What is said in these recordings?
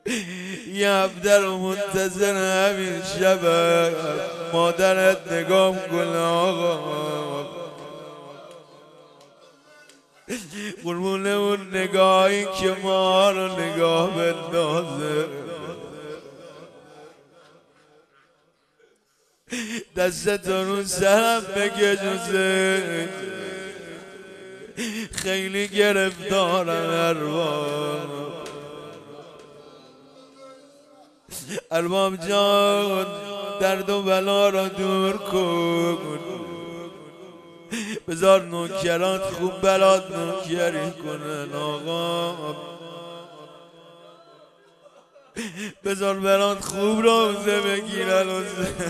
یه هفته رو منتظر همین شبه مادرت نگام کنه آقا، قربون اون نگاهی که ما رو نگاه بندازه. دستتون رو سرم بگه جوزه، خیلی گرفتارم ارباب جان، درد و بلا را دور کن، بذار نوکرات خوب برات نوکری کنن آقا، بذار برات خوب روزه بگیرن.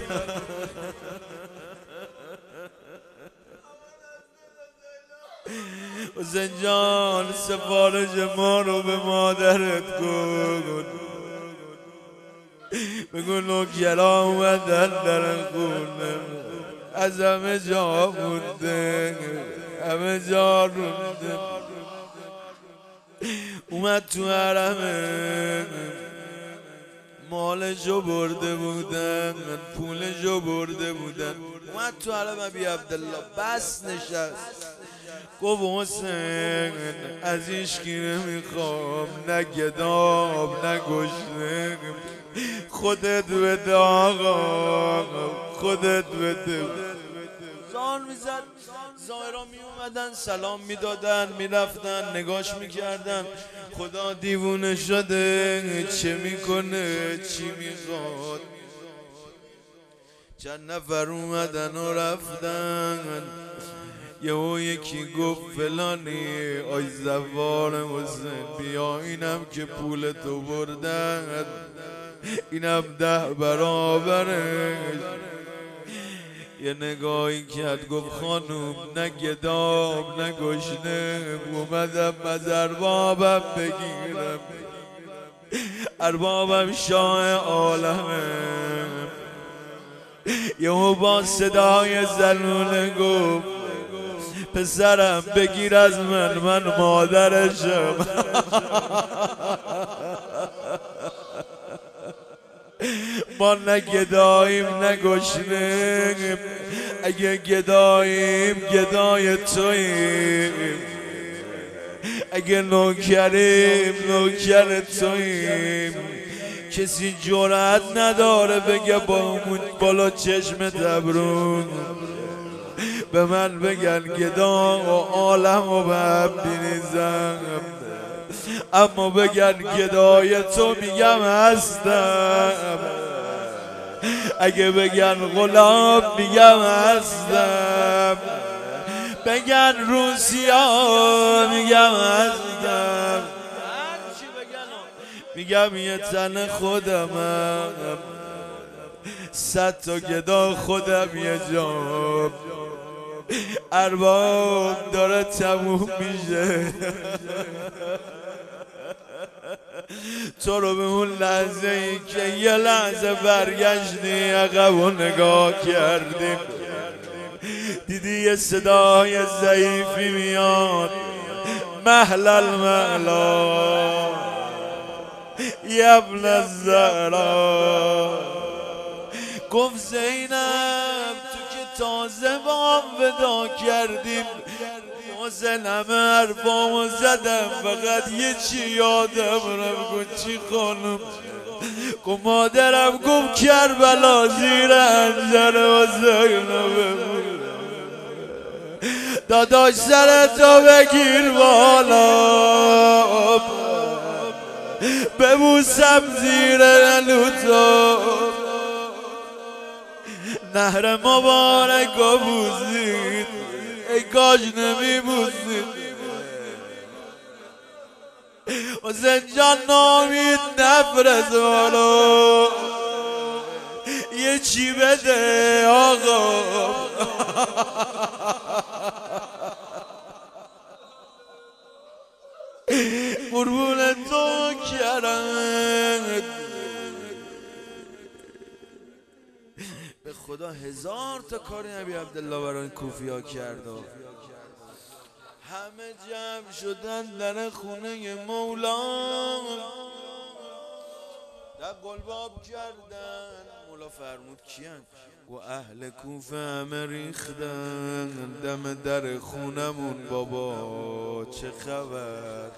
حسین جان سفارش ما رو به مادرت کن، بگو نوکرا اومدن در خونه، از همه جا مونده، همه جا رونده، اومد تو حرمه مالشو برده بودن، پولشو برده بودن، اومد تو حرم ابی عبدالله بس نشست، گفت حسین از ایشکی نمیخوام، نه گداب نه گشنه، خودت بده آقا، خودت بده. زان میزد، زائرا می اومدن سلام میدادن، میرفتن نگاش میکردن، خدا دیوونه شده چه میکنه چی میخواد. چند نفر اومدن و رفتن، یکی گفت فلانی آی زوار حسین بیا، اینم که پول تو بردن اینم 10 برابره. یه نگاهی کرد گفت خانوم نه گداب نه گشنه، اومدم از اربابم بگیرم، اربابم شاه عالمه. یهو با صدای زنونه گفت پسرم بگیر از من مادرشم. ما نه گداییم نه گشنه، اگه گداییم گدای توییم، اگه نوکریم نوکر توییم. کسی جرأت نداره بگه با اون بالا چشم تبرون به من بگن گدا و عالم و به هم بریزم، اما بگن گدای تو میگم هستم، اگه بگن غلام میگم هستم، بگن روسیا میگم هستم، هرچی بگن میگم یه تن خودمم، 100 تا گدا خودم یه جام. ارباب داره تموم میشه، تو رو به اون لحظه ای که یه لحظه برگشتی عقب و نگاه کردی، دیدی یه صدای ضعیفی میاد، محلل مهلا یبن الزهرا. گفت زینب تو که تازه با هم ودا کردیم، حسین همه حرفامو زدم، فقط یه چی یادم رفت. گفت چی خانم؟ گفت مادرم گفت کربلا زیر انجر حسین، داداش سرتو بگیر بالا ببوسم زیر لوتو، نهر مبارک بوزید ای کاش نمیبوزید. حسین جان نامید نفرست بالا، یه چی بده آقا. قربون تو کرد به خدا 1000 تا کاری ابی عبدالله برای کوفیا کرد. همه جمع شدن در خونه مولا، قلباب کردن. مولا فرمود کیان؟ و اهل کوفه همه ریختن دم در خونمون بابا چه خبر.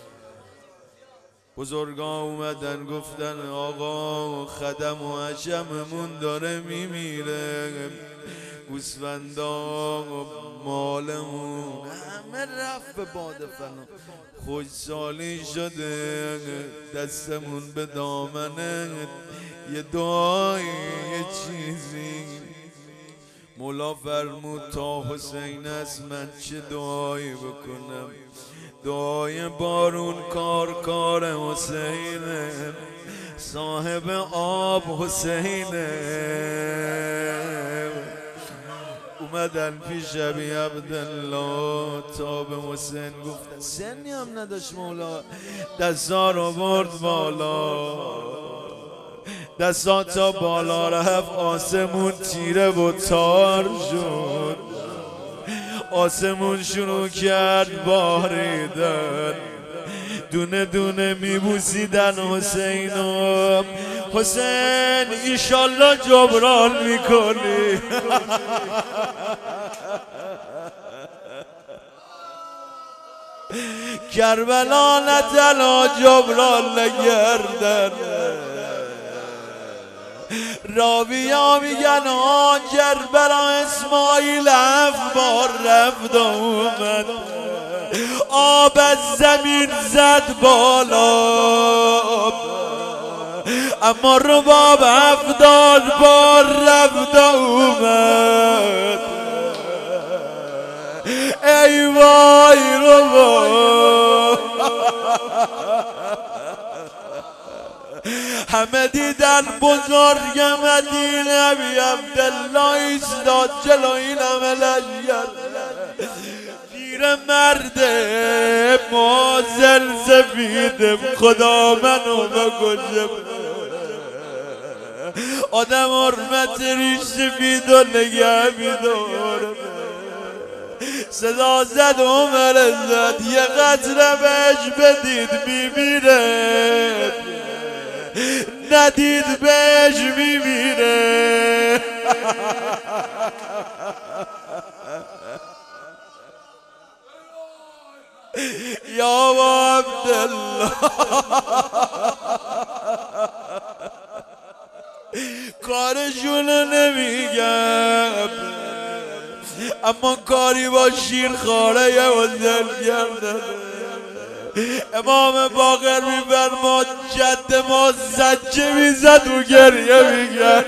بزرگا اومدن گفتن آقا خدم و عجممون داره میمیره، گوسفندا مالمون همه رفت به باد فنا، خوشسالی شده دستمون به دامنه، یه دعایی یه چیزی. مولا فرمود تا حسین است من چه دعایی بکنم؟ دعای بارون کار حسینه، صاحب آب حسینه. اومدن پیش ابی عبدالله تا به حسین گفتن، سنی هم نداشت مولا، دستا رو برد بالا، دستا تا بالا رفت آسمون تیره و تار شد، آسمون شروع کرد باریدن، دونه دونه میبوسیدن حسینو. حسین ایشالله جبران میکنی. کربلا نتلا جبران نگردن. راویا میگن کربلا اسماعیل 7 بار رفت و اومد، آب از زمین زد بالا، اما رباب 70 بار رفت و اومد. ای وای رباب، همه دیدن بزرگ مدینه ابی عبدالله ایستاد جلو این همه لشکر، مرد مازل سفیدم خدا منو بکشه، آدم حرمت ریش سفید و نگه میدارم. صدا زد عمر زد یه قطره بهش بدید میمیره، ندید بهش میمیره. یا عبدالله کارشونو نمیگم، اما کاری با شیرخواره یه وزن کردن. امام باقر میفرماد جد ما زجه میزد و گریه میگرد.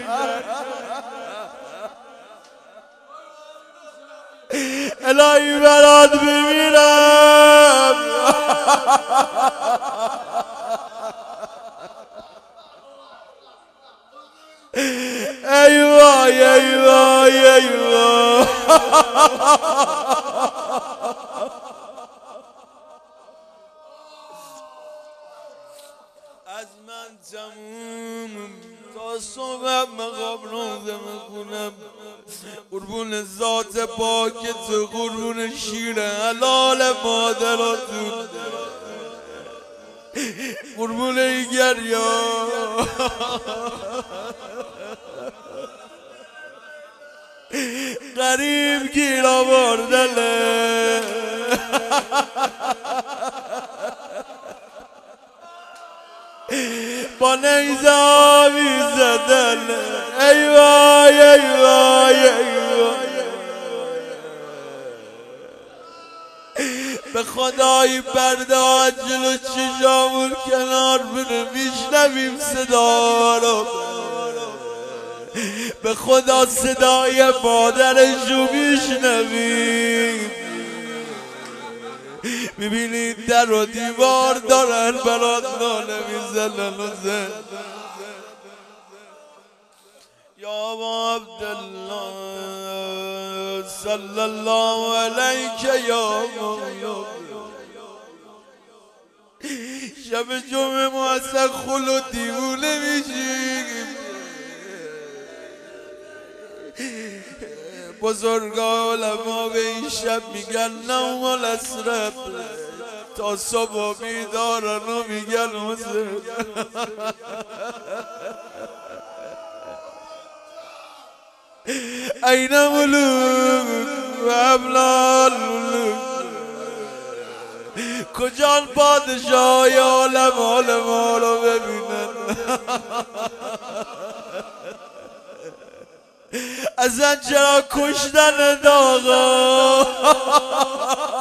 الهی برات بمیرم. ای وای ای وای ای وای. از من تموم تا صبح مقام روزه میخونم، قربون ذات پاکت، قربون شیر حلال مادراتون، قربون این گریا. غریب گیر آوردنه، با نیزه آبی زدن. ای وای ای وای ای وای. به خدای پرده جلو چشامون کنار بره میشنویم صدا رو، به خدا صدای مادرشو میشنویم. میبینید در و دیوار دارن برات ناله میزنن و زن. یا ابا عبدالله صلی الله علیک یا مولا. شب جمعه ما اصلا خل و دیوونه میشیم. بزرگا علما به این شب میگن نوم الاسرب، تا صبح بیدارن و میگن حسین این ملوک و ابناء الملوک کجان پادشاهی عالم حال ما رو ببینن اصلا چرا کشتن داغا